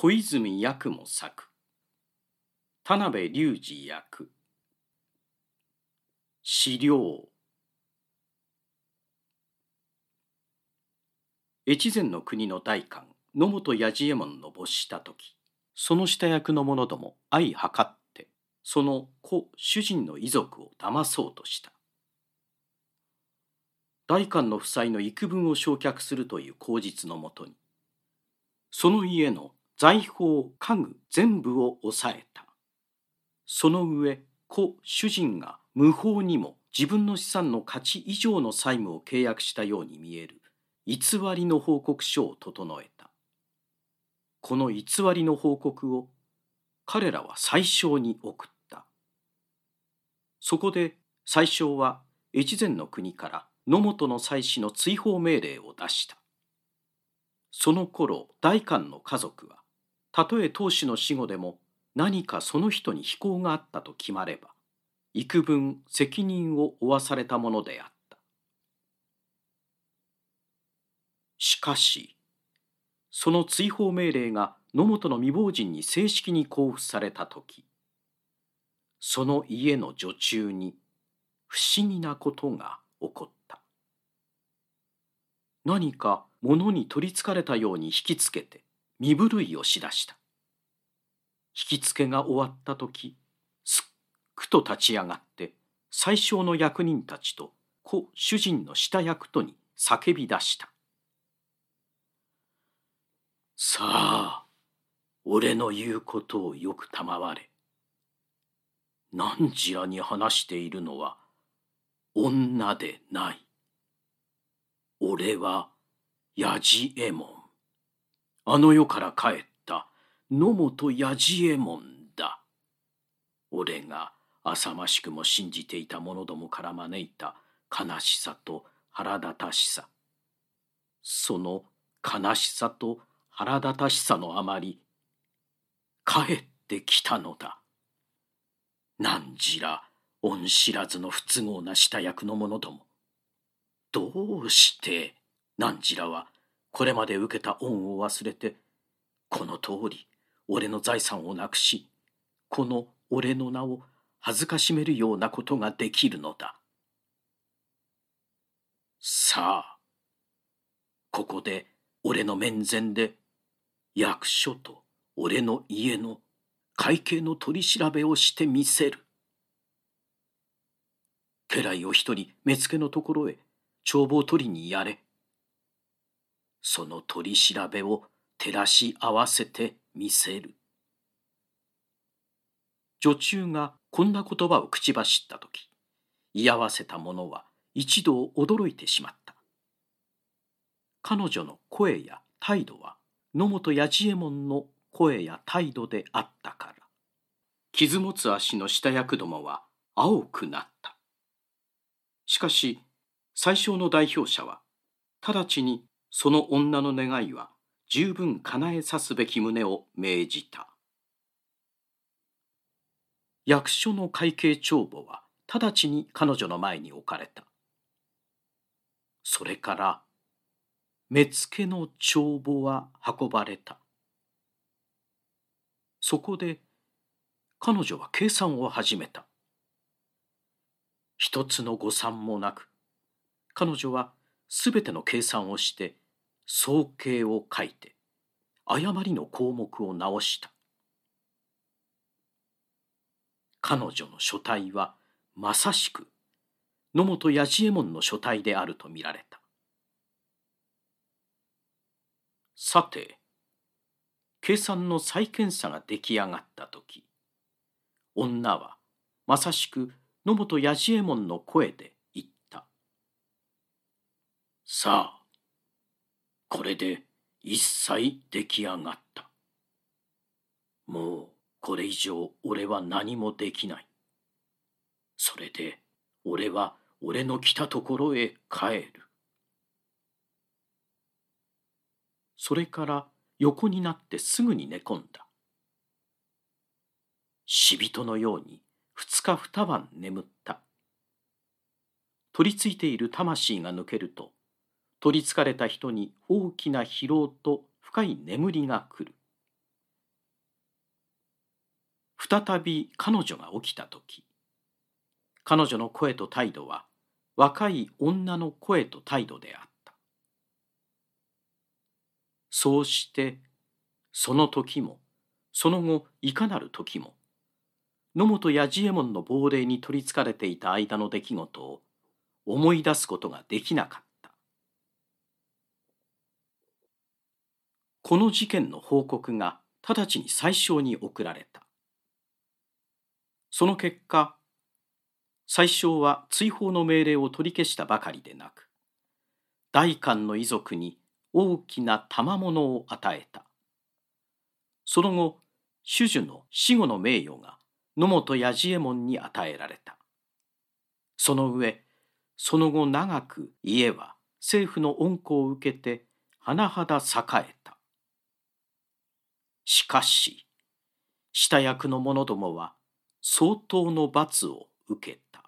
小泉八雲作、田辺隆二役、資料。越前の国の代官野本弥次右衛門の没した時、その下役の者ども相計ってその故主人の遺族を騙そうとした。代官の負債の幾分を償却するという口実のもとに、その家の財宝家具全部を抑えた。その上、故主人が無法にも自分の資産の価値以上の債務を契約したように見える偽りの報告書を整えた。この偽りの報告を彼らは宰相に送った。そこで宰相は越前の国から野本の妻子の追放命令を出した。その頃、代官の家族は、たとえ当主の死後でも何かその人に非行があったと決まれば、幾分責任を負わされたものであった。しかし、その追放命令が野本の未亡人に正式に交付されたとき、その家の女中に不思議なことが起こった。何か物に取りつかれたように引きつけて身震いをしだした。引きつけが終わったとき、すっくと立ち上がって宰相の役人たちと故主人の下役とに叫び出した。さあ、俺の言うことをよく賜れ。何時らに話しているのは女でない。俺は弥次右衛門。あの世から帰った野本弥次右衛門だ。俺が浅ましくも信じていた者どもから招いた悲しさと腹立たしさ。その悲しさと腹立たしさのあまり、帰ってきたのだ。何時ら恩知らずの不都合な下役の者ども。どうして何時らはこれまで受けた恩を忘れて、この通り俺の財産をなくし、この俺の名を恥ずかしめるようなことができるのだ。さあ、ここで俺の面前で役所と俺の家の会計の取り調べをしてみせる。家来を一人目付のところへ帳簿を取りにやれ。その取り調べを照らし合わせてみせる。女中がこんな言葉を口走ったとき、居合わせた者は一同驚いてしまった。彼女の声や態度は野本弥次右衛門の声や態度であったから、傷持つ足の下役どもは青くなった。しかし宰相の代表者は直ちにその女の願いは十分叶えさすべき旨を命じた。役所の会計帳簿は直ちに彼女の前に置かれた。それから目付の帳簿は運ばれた。そこで彼女は計算を始めた。一つの誤算もなく、彼女はすべての計算をして総計を書いて誤りの項目を直した。彼女の書体はまさしく野本弥次右衛門の書体であると見られた。さて、計算の再検査が出来上がったとき、女はまさしく野本弥次右衛門の声で言った。さあ、これで一切出来上がった。もうこれ以上俺は何もできない。それで俺は俺の来たところへ帰る。それから横になってすぐに寝込んだ。死人のように二日二晩眠った。取りついている魂が抜けると、取りつかれた人に大きな疲労と深い眠りが来る。 再び彼女が起きたとき、彼女の声と態度は若い女の声と態度であった。そうしてその時もその後いかなる時も、野本や治右衛門の亡霊に取りつかれていた間の出来事を思い出すことができなかった。この事件の報告が直ちに宰相に送られた。その結果、宰相は追放の命令を取り消したばかりでなく、代官の遺族に大きな賜物を与えた。その後、主樹の死後の名誉が野本や治右衛門に与えられた。その上、その後長く家は政府の恩顧を受けて甚だ栄えた。しかし、下役の者どもは相当の罰を受けた。